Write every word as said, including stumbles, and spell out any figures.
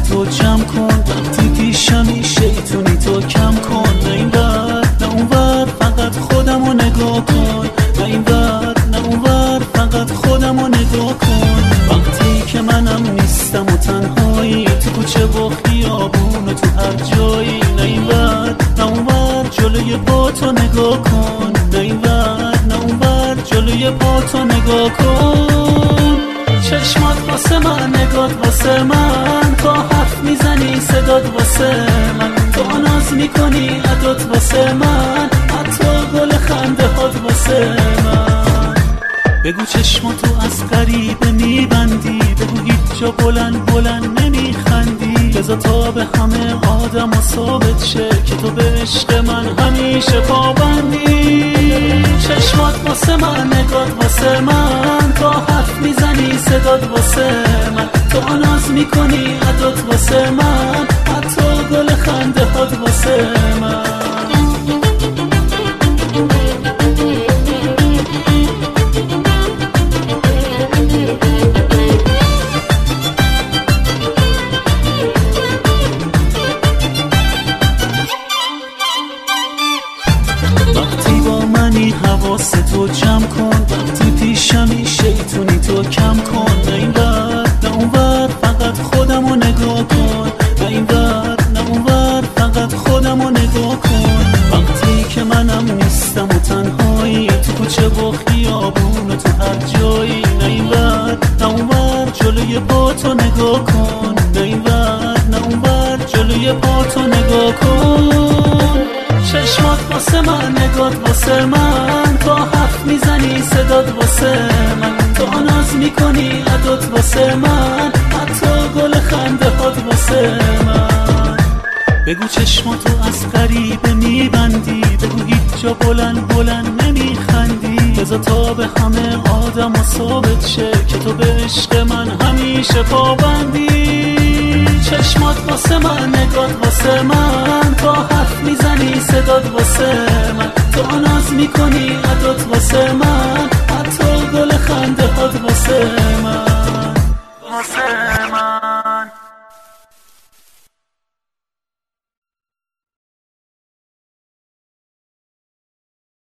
تو جمع کن، وقتی پیشمی شیطونی تو کم کن. نه این ور نه اون ور فقط خودمو نگاه کن، نه این ور نه اون ور فقط خودمو نگاه کن. وقتی که منم نیستم و تنهایی، تو کوچه و خیابون و تو هر جایی. نه این ور نه اون ور جلوی پا تو نگاه کن، نه این ور نه اون ور جلوی پا تو نگاه کن. چشمات واسه من، نگات واسه من، تا حرف میزنی صدات واسه من، تو ناز میکنی عدات واسه من، حتی گل خنده هات واسه من. بگو چشماتو از غریبه میبندی، بگو هیچ جا بلند بلند نمیخندی، بذار تا به همه آدم و ثابت شه که تو به عشق من همیشه پابندی. چشمات واسه من، نگات واسه من، تا حرف میزنی صدات واسه من، تو ناز میکنی عدات واسه من، حتی گل خنده هات واسه من. وقتی با منی حواس تو جمع کن، وقتی پیشمی شیطونی تو کم کن. نه این ور نه اون ور فقط خودمو نگاه کن، نه این ور نه اون ور فقط خودمو نگاه کن. وقتی که منم نیستم و تنهایی، تو کوچه و خیابون و تو هر جایی. نه این ور نه اون ور جلوی پا تو نگاه کن، نه این ور نه اون ور جلوی پا تو نگاه کن. چشمات واسه من، نگات واسه من، تا حرف میزنی صدات واسه من، تو ناز میکنی عدات واسه من، حتی گل خنده هات واسه من. بگو چشماتو از غریبه میبندی، بگو هیچ جا بلند بلند نمیخندی، بذار تا به همه آدم و ثابت شه که تو به عشق من همیشه پابندی. چشمات واسه من، نگات واسه من، تا حرف میزنی صدات واسه من، تو ناز میکنی عدات واسه من، حتی گل خنده هات واسه من.